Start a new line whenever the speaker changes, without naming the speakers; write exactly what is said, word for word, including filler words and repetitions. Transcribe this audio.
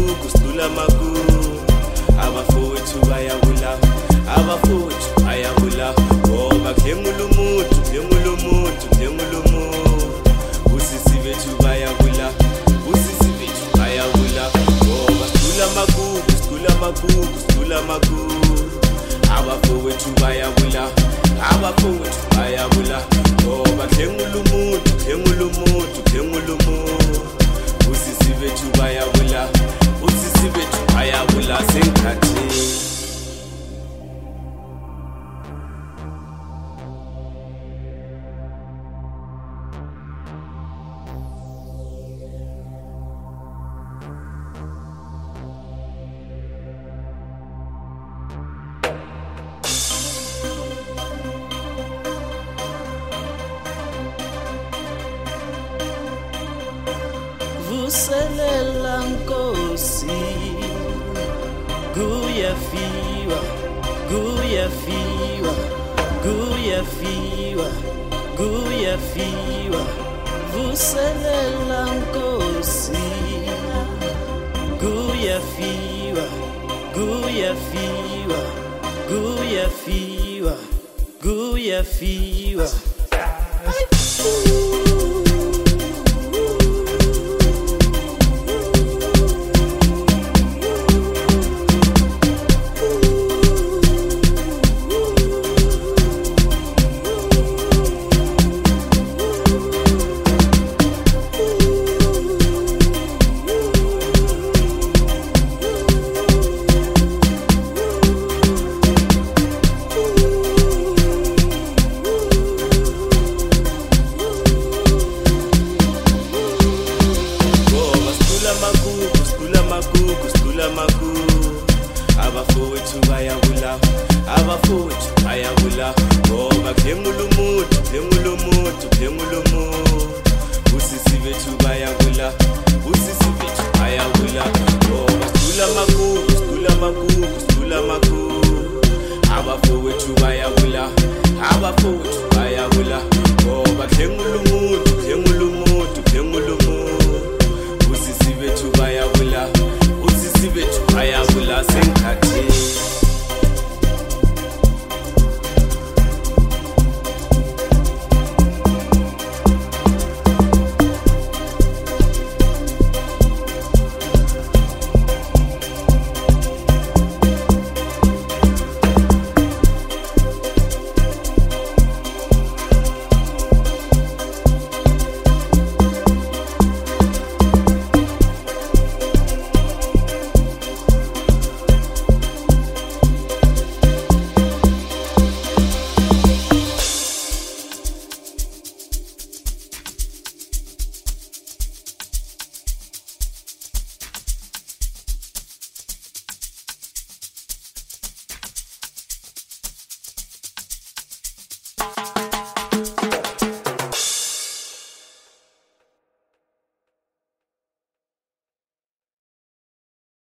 magugu sidula magugu abafowethu bayabula abafowethu bayabula ngoba klemula umuntu klemula umuntu klemula umuntu usisi bethu bayabula usisi bethu bayabula ngoba sidula magugu sidula magugu sidula magugu abafowethu bayabula abafowethu bayabula ngoba klemula umuntu klemula umuntu klemula umuntu usisi bethu bayabula usisi bethu bayabula senkathini
Vuselela Nkosi kuyafiwa kuyafiwa kuyafiwa kuyafiwa Vuselela Nkosi kuyafiwa kuyafiwa kuyafiwa kuyafiwa abafowethu bayabula abafowethu bayabula ngoba klemula umuntu klemula umuntu klemula umuntu usisi bethu bayabula usisi bethu bayabula ngoba sidula magugu sidula magugu sidula magugu abafowethu bayabula abafowethu bayabula ngoba klemula umuntu klemula umuntu klemula umuntu usisi bethu bayabula usisi bethu bayabula senkathini